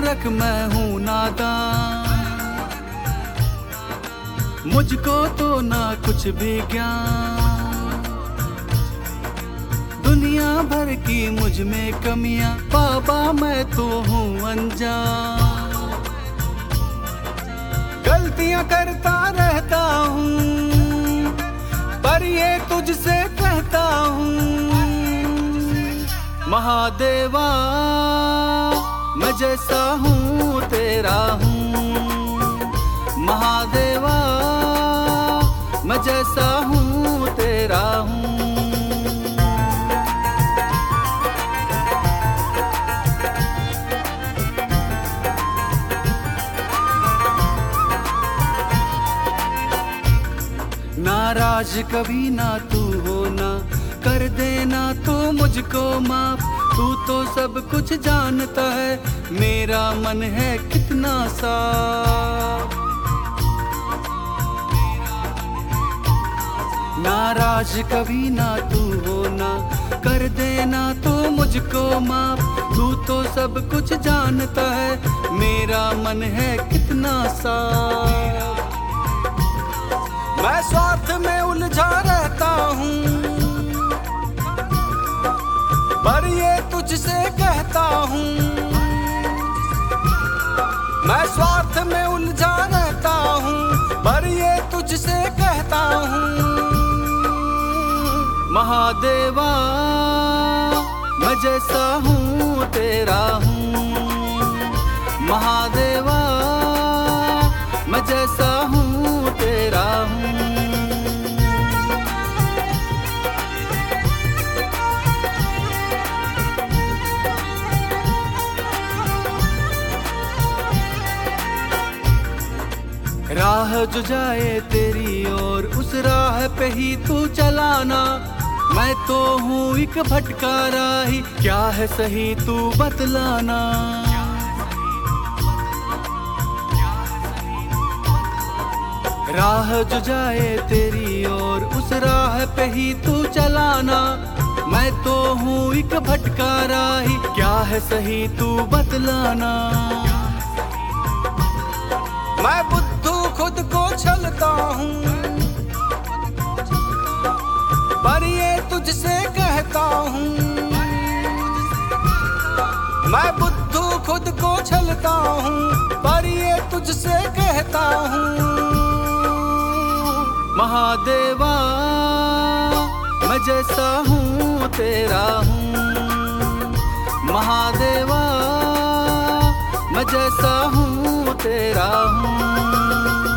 मूर्ख मैं हूँ नादान, मुझको तो ना कुछ भी ज्ञान। दुनिया भर की मुझ में कमियां, बाबा मैं तो हूँ अनजान। गलतियां करता रहता हूँ, पर ये तुझसे कहता हूँ, महादेवा मैं जैसा हूँ तेरा हूँ। महादेवा मैं जैसा हूँ तेरा हूँ। नाराज कभी ना तू होना, कर देना तो मुझको माफ। तू तो सब कुछ जानता है, मेरा मन है कितना साफ। नाराज कभी ना तू होना, कर देना तो मुझको माफ। तू तो सब कुछ जानता है, मेरा मन है कितना साफ। मैं स्वार्थ में उलझा रहता हूँ, पर ये तुझसे कहता हूँ। मैं स्वार्थ में उलझा रहता हूँ, पर ये तुझसे कहता हूँ, महादेवा मैं जैसा हूँ तेरा हूँ। महादेवा मैं जैसा हूँ तेरा हूँ। राह जो जाए तेरी ओर, उस राह पे ही तू चलाना। मैं तो हूँ एक भटका राही, क्या है सही तू बतलाना। राह जो जाए तेरी ओर, उस राह पे ही तू चलाना। मैं तो हूँ एक भटका राही, क्या है सही तू बतलाना। मैं बुद्धू खुद को छलता हूँ, पर ये तुझसे कहता हूँ। मैं बुद्धू खुद को छलता हूँ, पर ये तुझसे कहता हूँ, महादेवा मैं जैसा हूँ तेरा हूँ। महादेवा मैं जैसा हूँ तेरा हूँ।